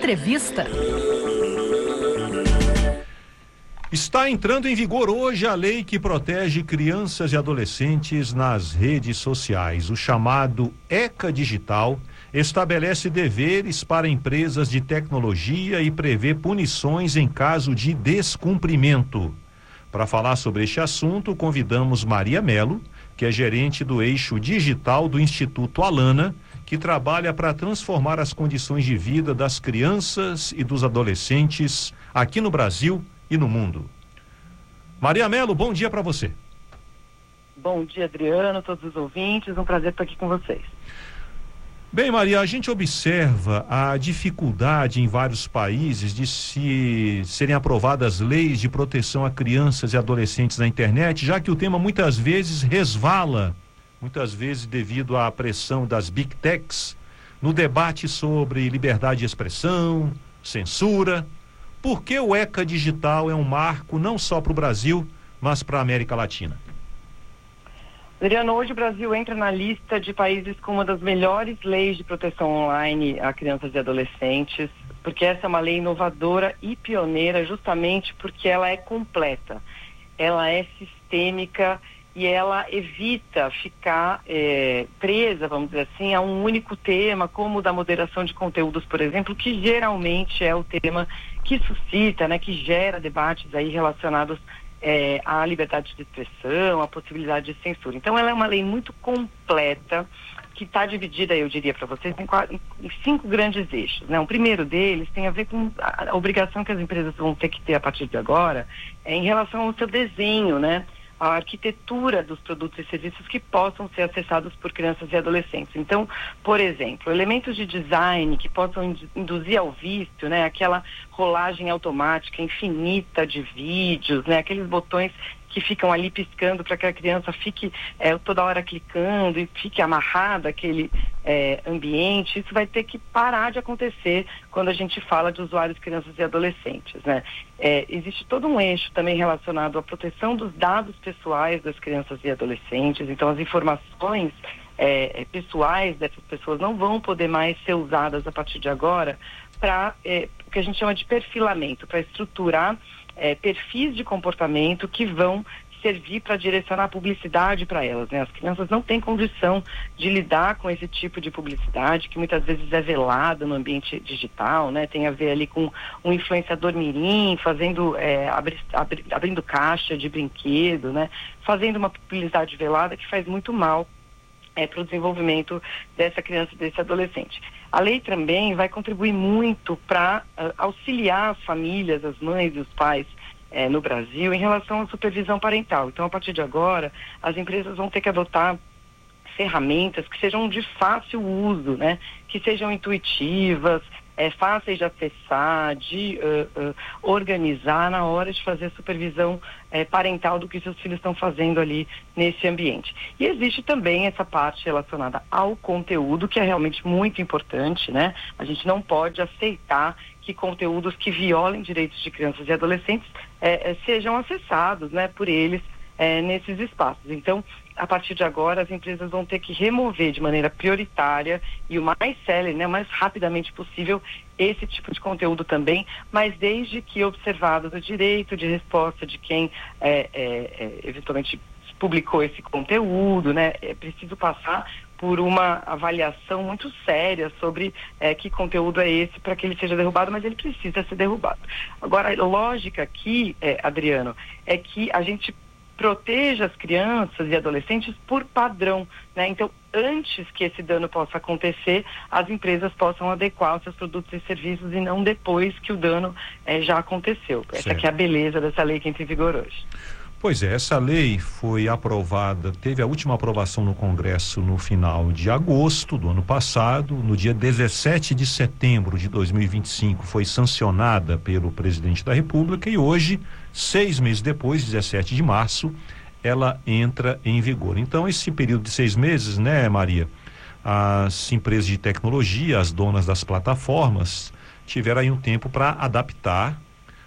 Entrevista. Está entrando em vigor hoje a lei que protege crianças e adolescentes nas redes sociais. O chamado ECA Digital estabelece deveres para empresas de tecnologia e prevê punições em caso de descumprimento. Para falar sobre este assunto, convidamos Maria Mello, que é gerente do eixo digital do Instituto Alana, que trabalha para transformar as condições de vida das crianças e dos adolescentes aqui no Brasil e no mundo. Maria Mello, bom dia para você. Bom dia, Adriano, todos os ouvintes, um prazer estar aqui com vocês. Bem, Maria, a gente observa a dificuldade em vários países de serem aprovadas leis de proteção a crianças e adolescentes na internet, já que o tema muitas vezes resvala, muitas vezes devido à pressão das Big Techs, no debate sobre liberdade de expressão, censura. Por que o ECA Digital é um marco não só para o Brasil, mas para a América Latina? Adriano, hoje o Brasil entra na lista de países com uma das melhores leis de proteção online a crianças e adolescentes, porque essa é uma lei inovadora e pioneira justamente porque ela é completa, ela é sistêmica e ela evita ficar presa, vamos dizer assim, a um único tema, como o da moderação de conteúdos, por exemplo, que geralmente é o tema que suscita, né, que gera debates aí relacionados à liberdade de expressão, à possibilidade de censura. Então, ela é uma lei muito completa, que está dividida, eu diria para vocês, em 5 grandes eixos, né? O primeiro deles tem a ver com a obrigação que as empresas vão ter que ter a partir de agora, em relação ao seu desenho, né? A arquitetura dos produtos e serviços que possam ser acessados por crianças e adolescentes. Então, por exemplo, elementos de design que possam induzir ao vício, né? Aquela rolagem automática infinita de vídeos, né? Aqueles botões que ficam ali piscando para que a criança fique toda hora clicando e fique amarrada àquele ambiente. Isso vai ter que parar de acontecer quando a gente fala de usuários, crianças e adolescentes, né? Existe todo um eixo também relacionado à proteção dos dados pessoais das crianças e adolescentes. Então, as informações pessoais dessas pessoas não vão poder mais ser usadas a partir de agora para o que a gente chama de perfilamento, para estruturar perfis de comportamento que vão servir para direcionar a publicidade para elas, né? As crianças não têm condição de lidar com esse tipo de publicidade que muitas vezes é velada no ambiente digital, né? Tem a ver ali com um influenciador mirim fazendo, abrindo caixa de brinquedo, né? Fazendo uma publicidade velada que faz muito mal para o desenvolvimento dessa criança e desse adolescente. A lei também vai contribuir muito para auxiliar as famílias, as mães e os pais no Brasil em relação à supervisão parental. Então, a partir de agora, as empresas vão ter que adotar ferramentas que sejam de fácil uso, né? Que sejam intuitivas, fáceis de acessar, de organizar na hora de fazer a supervisão parental do que seus filhos estão fazendo ali nesse ambiente. E existe também essa parte relacionada ao conteúdo, que é realmente muito importante, né? A gente não pode aceitar que conteúdos que violem direitos de crianças e adolescentes sejam acessados, né, por eles nesses espaços. Então, a partir de agora, as empresas vão ter que remover de maneira prioritária e o mais célere, né, o mais rapidamente possível, esse tipo de conteúdo também, mas desde que observado o direito de resposta de quem eventualmente publicou esse conteúdo, né? É preciso passar por uma avaliação muito séria sobre que conteúdo é esse para que ele seja derrubado, mas ele precisa ser derrubado. Agora, a lógica aqui, Adriano, é que a gente proteja as crianças e adolescentes por padrão, né? Então, antes que esse dano possa acontecer, as empresas possam adequar os seus produtos e serviços e não depois que o dano já aconteceu. Essa aqui é a beleza dessa lei que entra em vigor hoje. Pois é, essa lei foi aprovada, teve a última aprovação no Congresso no final de agosto do ano passado. No dia 17 de setembro de 2025 foi sancionada pelo presidente da República e hoje, 6 meses depois, 17 de março, ela entra em vigor. Então, esse período de 6 meses, né, Maria, as empresas de tecnologia, as donas das plataformas, tiveram aí um tempo para adaptar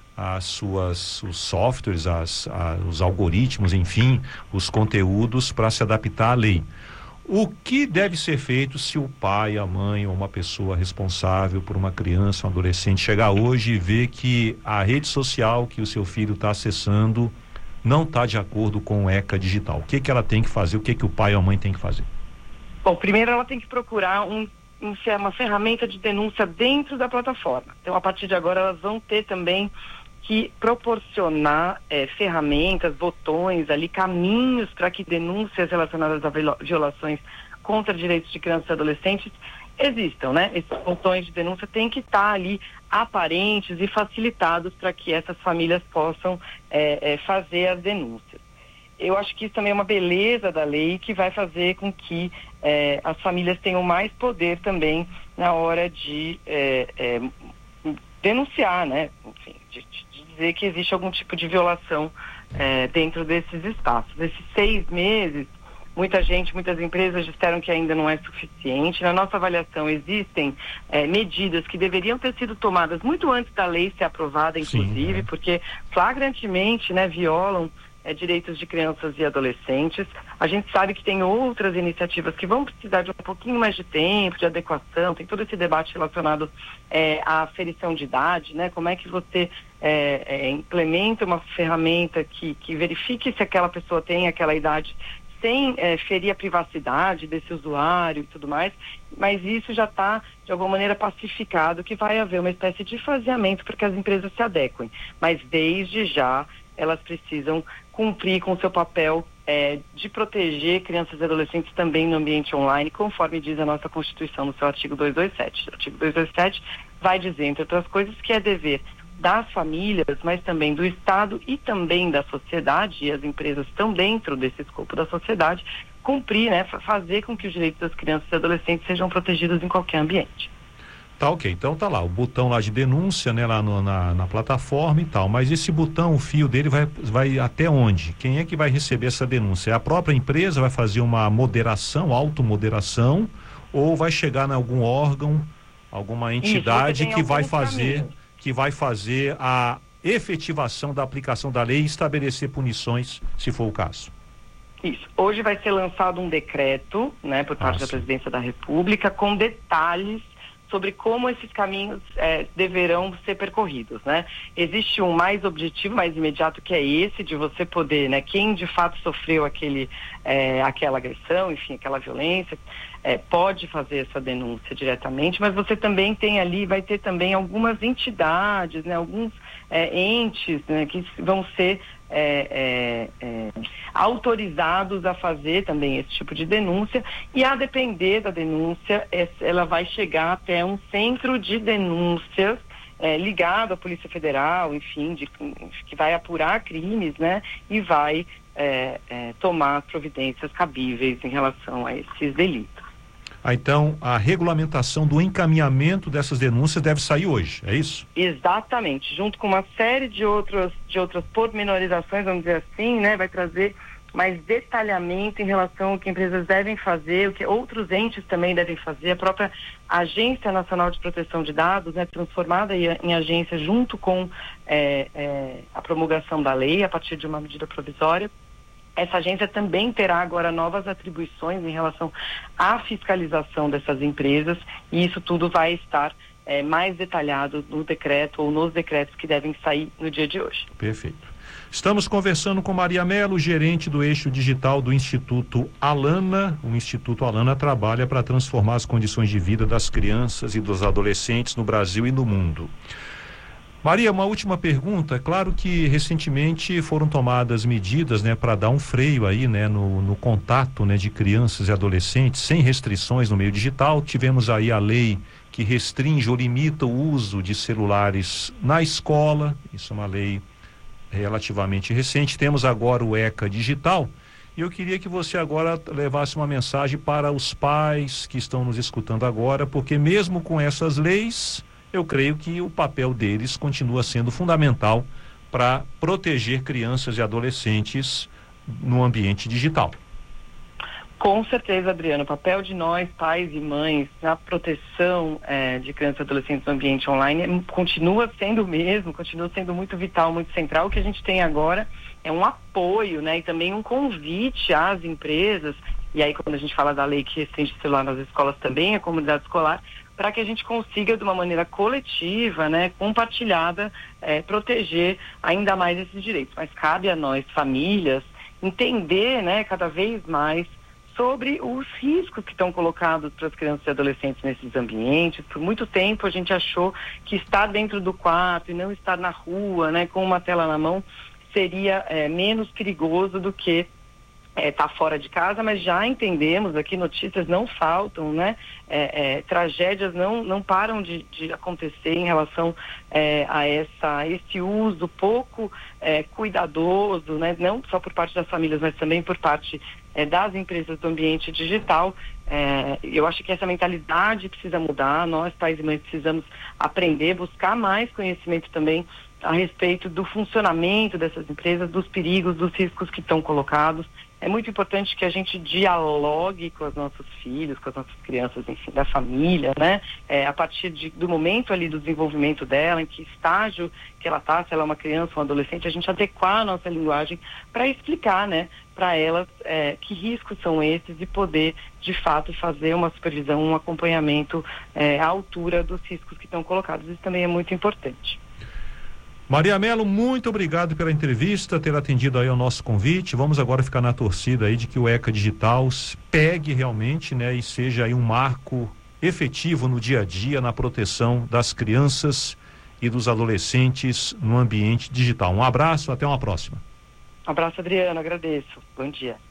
os softwares, os algoritmos, enfim, os conteúdos para se adaptar à lei. O que deve ser feito se o pai, a mãe ou uma pessoa responsável por uma criança, um adolescente, chegar hoje e ver que a rede social que o seu filho está acessando não está de acordo com o ECA digital? O que ela tem que fazer? O que o pai ou a mãe tem que fazer? Bom, primeiro ela tem que procurar uma ferramenta de denúncia dentro da plataforma. Então, a partir de agora, elas vão ter também que proporcionar ferramentas, botões ali, caminhos para que denúncias relacionadas a violações contra direitos de crianças e adolescentes existam, né? Esses botões de denúncia têm que estar ali aparentes e facilitados para que essas famílias possam fazer as denúncias. Eu acho que isso também é uma beleza da lei que vai fazer com que as famílias tenham mais poder também na hora de denunciar, né? Enfim, de dizer que existe algum tipo de violação dentro desses espaços. Esses 6 meses, muitas empresas disseram que ainda não é suficiente. Na nossa avaliação, existem medidas que deveriam ter sido tomadas muito antes da lei ser aprovada, inclusive, porque flagrantemente, né, violam direitos de crianças e adolescentes. A gente sabe que tem outras iniciativas que vão precisar de um pouquinho mais de tempo, de adequação, tem todo esse debate relacionado à aferição de idade, né? Como é que você implementa uma ferramenta que verifique se aquela pessoa tem aquela idade sem ferir a privacidade desse usuário e tudo mais, mas isso já está, de alguma maneira, pacificado, que vai haver uma espécie de faseamento para que as empresas se adequem. Mas, desde já, elas precisam cumprir com o seu papel de proteger crianças e adolescentes também no ambiente online, conforme diz a nossa Constituição no seu artigo 227. O artigo 227 vai dizer, entre outras coisas, que é dever das famílias, mas também do Estado e também da sociedade, e as empresas estão dentro desse escopo da sociedade, cumprir, né, fazer com que os direitos das crianças e adolescentes sejam protegidos em qualquer ambiente. Tá, ok, então tá lá, o botão lá de denúncia, né, lá na plataforma e tal, mas esse botão, o fio dele vai até onde? Quem é que vai receber essa denúncia? A própria empresa vai fazer uma moderação, automoderação, ou vai chegar em algum órgão, alguma entidade que vai fazer a efetivação da aplicação da lei e estabelecer punições, se for o caso? Isso. Hoje vai ser lançado um decreto, né, por parte da Presidência da República, com detalhes sobre como esses caminhos deverão ser percorridos, né? Existe um mais objetivo, mais imediato, que é esse de você poder, né, quem de fato sofreu aquela agressão, enfim, aquela violência, pode fazer essa denúncia diretamente, mas você também tem ali, vai ter também algumas entidades, né, alguns entes, né, que vão ser autorizados a fazer também esse tipo de denúncia, e a depender da denúncia, ela vai chegar até um centro de denúncias ligado à Polícia Federal, enfim, que vai apurar crimes, né, e vai tomar providências cabíveis em relação a esses delitos. Então, a regulamentação do encaminhamento dessas denúncias deve sair hoje, é isso? Exatamente, junto com uma série de outras pormenorizações, vamos dizer assim, né, vai trazer mais detalhamento em relação ao que empresas devem fazer, o que outros entes também devem fazer. A própria Agência Nacional de Proteção de Dados, né, transformada em agência junto com a promulgação da lei, a partir de uma medida provisória. Essa agência também terá agora novas atribuições em relação à fiscalização dessas empresas, e isso tudo vai estar mais detalhado no decreto ou nos decretos que devem sair no dia de hoje. Perfeito. Estamos conversando com Maria Mello, gerente do eixo digital do Instituto Alana. O Instituto Alana trabalha para transformar as condições de vida das crianças e dos adolescentes no Brasil e no mundo. Maria, uma última pergunta. É claro que recentemente foram tomadas medidas, né, para dar um freio aí, né, no contato, né, de crianças e adolescentes sem restrições no meio digital. Tivemos aí a lei que restringe ou limita o uso de celulares na escola. Isso é uma lei relativamente recente. Temos agora o ECA digital. E eu queria que você agora levasse uma mensagem para os pais que estão nos escutando agora, porque mesmo com essas leis, eu creio que o papel deles continua sendo fundamental para proteger crianças e adolescentes no ambiente digital. Com certeza, Adriano. O papel de nós, pais e mães, na proteção de crianças e adolescentes no ambiente online continua sendo o mesmo, continua sendo muito vital, muito central. O que a gente tem agora é um apoio, né, e também um convite às empresas e aí quando a gente fala da lei que restringe o celular nas escolas também, a comunidade escolar, para que a gente consiga, de uma maneira coletiva, né, compartilhada, proteger ainda mais esses direitos. Mas cabe a nós, famílias, entender, né, cada vez mais sobre os riscos que estão colocados para as crianças e adolescentes nesses ambientes. Por muito tempo a gente achou que estar dentro do quarto e não estar na rua, né, com uma tela na mão, seria menos perigoso do que tá fora de casa, mas já entendemos aqui, notícias não faltam, né? Tragédias não param de acontecer em relação a esse uso pouco cuidadoso, né? Não só por parte das famílias, mas também por parte das empresas do ambiente digital. Eu acho que essa mentalidade precisa mudar, nós, pais e mães, precisamos aprender, buscar mais conhecimento também a respeito do funcionamento dessas empresas, dos perigos, dos riscos que estão colocados. É muito importante que a gente dialogue com os nossos filhos, com as nossas crianças, enfim, da família, né? A partir do momento ali do desenvolvimento dela, em que estágio que ela está, se ela é uma criança ou um adolescente, a gente adequar a nossa linguagem para explicar, né, para elas que riscos são esses e poder, de fato, fazer uma supervisão, um acompanhamento à altura dos riscos que estão colocados. Isso também é muito importante. Maria Mello, muito obrigado pela entrevista, ter atendido aí ao nosso convite. Vamos agora ficar na torcida aí de que o ECA Digital pegue realmente, né, e seja aí um marco efetivo no dia a dia na proteção das crianças e dos adolescentes no ambiente digital. Um abraço, até uma próxima. Um abraço, Adriano, agradeço. Bom dia.